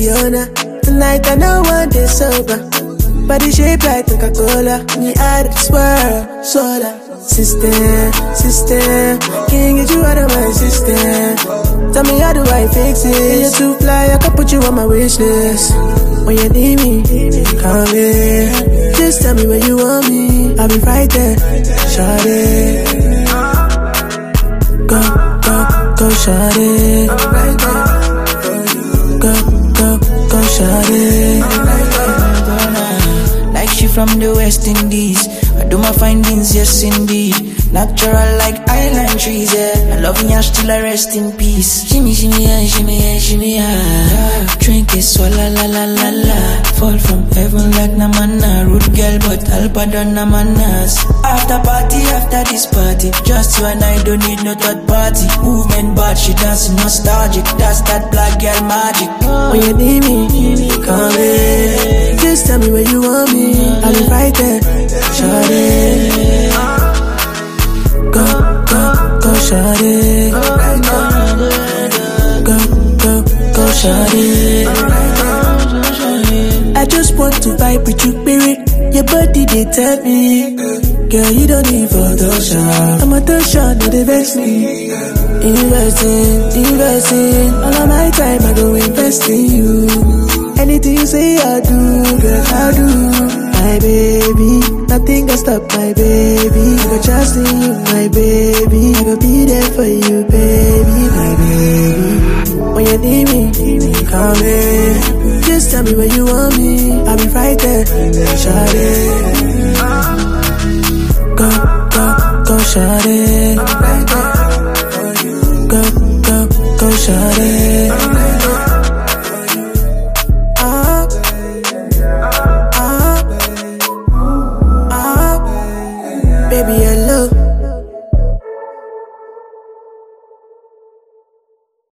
Fiona. Tonight I know one day sober. Body shape like Coca-Cola. Me out of this world, soda. Sister, can't get you out of my system. Tell me how do I fix it? You're too fly, I can put you on my wish list. When you need me, call me. Just tell me where you want me, I'll be right there. Shawty, go shawty. Go shawty. Like she from the West Indies, I do my findings, yes indeed. Natural like island trees, yeah. I love me, I still I rest in peace. Shimmy, shimmy, yeah, shimmy, yeah, shimmy, yeah. Drink it, swalla, la, la, la, la. Fall from heaven like Namana. Rude girl, but I'll pardon Namanas. After party, after this party, just you and I don't need no third party. Movement bad, she dancing nostalgic. That's that black girl magic. When you need me, call me. Just tell me where you want me, I'll be right there. Shawty, go shawty. Go shawty. I just want to vibe with you, baby. Your body, they tell me, girl, you don't need Photoshop. I'm a toucher, no they vex me. Investing, all of my time I go invest in you. Anything you say I do, girl, I do. My baby, nothing can stop my baby. I go trust in you, my baby. I go be there for you, baby, my baby. When you need me, call me. Just tell me where you want me, I'll be right there. Shawty, go shawty. Go shawty. Baby, hello.